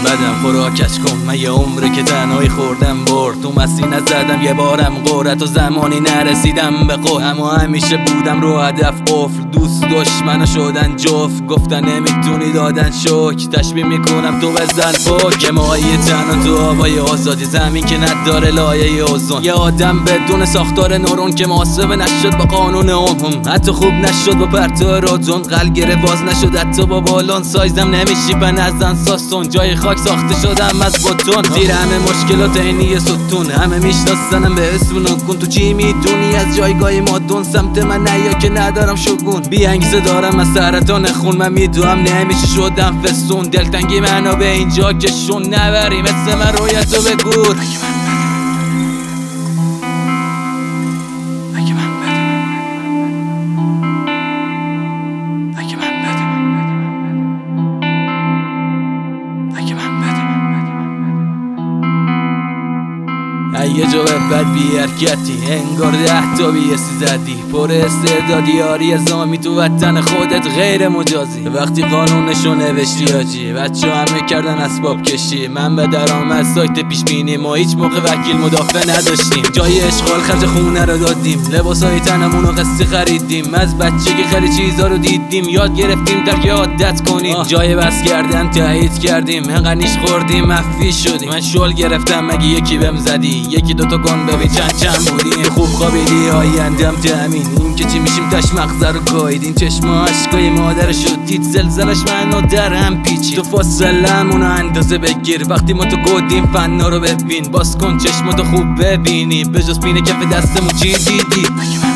بدم خوراکش کن. من یه عمره که تنهایی خوردم برد، تو مستی نزدم یه بارم قرت و زمانی نرسیدم به قول. اما همیشه بودم رو هدف قفل، دوست دشمنو شدن جفت، گفتن نمیتونی دادن شوک. تشبیه میکنم تو بزن پک، یه ماهی تنها تو آبای آزادی، زمین که نداره لایه اوزون. یه آدم بدون ساختار نورون که محاسبه نشد با قانون عموم، حتی خوب نشد با پرتو رادون، قلب گره باز نشد حتی با بالون. سایزم نمیشی به نزن ساسون، جای خاک ساخته شدم از بتون. زیر همه مشکلات اینی ستون، همه میشناسنم به اسم نکن. تو چی میدونی از جایگاه مادون؟ سمت من نیا که ندارم شگون، بیانگیزه دارم از سرطان خون. من میدونم نمیشه شدم فسون، دلتنگی منو به اینجا کشون. نبری مثل من رویتو بگور. یه جو بد بی حرکتی، انگار 10 تا بیسی زدی، پر استعدادی آری ازامی تو وطن خودت غیر مجازی. وقتی قانونشو نوشتی آجی، بچه همه کردن اسباب کشی. من به درآمد سایت پیش بینی، ما هیچ موقع وکیل مدافع نداشتیم. جای اشغال خرج خونه رو دادیم، لباسای تنمونو قسطی خریدیم. از بچگی خیلی چیزا رو دیدیم، یاد گرفتیم در که عادت کنیم. جای بس کردن تایید کردیم، انقدر نیش خوردیم مفی شدیم. من شل گرفتم مگه یکی بهم زدی، یکی دوتا کن ببین چند بودی. خوب خوابیدی آیندم تامین، این که چی میشیم تش مغزه رو گایدین. چشم عشقای مادر شدید، زلزلش منو در هم پیچید. تو فاصله‌مونو اندازه بگیر، وقتی ما تو گودیم فنا رو ببین. باز کن چشماتو خوب ببینی، به جز پینه کف دستمون چی دیدی؟